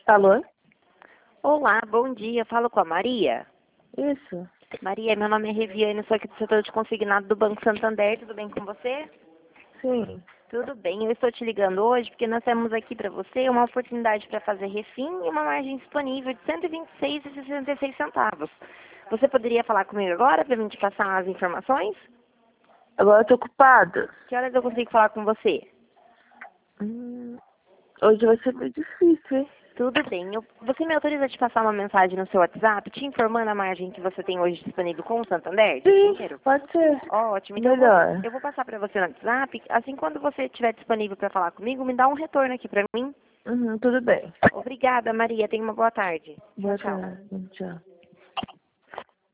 Alô? Olá, bom dia. Falo com a Maria. Isso. Maria, meu nome é Reviane, sou aqui do setor de consignado do Banco Santander. Tudo bem com você? Sim. Tudo bem. Eu estou te ligando hoje porque nós temos aqui para você uma oportunidade para fazer refim e uma margem disponível de R$ 126,66. Você poderia falar comigo agora para mim te passar as informações? Agora eu tô ocupado. Que horas eu consigo falar com você? Hum, Hoje vai ser meio difícil, hein? Tudo bem. Você me autoriza a te passar uma mensagem no seu WhatsApp te informando a margem que você tem hoje disponível com o Santander? De Sim, dinheiro? pode ser. Ótimo. Então Melhor. eu vou passar para você no WhatsApp. Assim, quando você estiver disponível para falar comigo, me dá um retorno aqui para mim. Tudo bem. Obrigada, Maria. Tenha uma boa tarde. Tchau, Boa tchau. tarde. Tchau.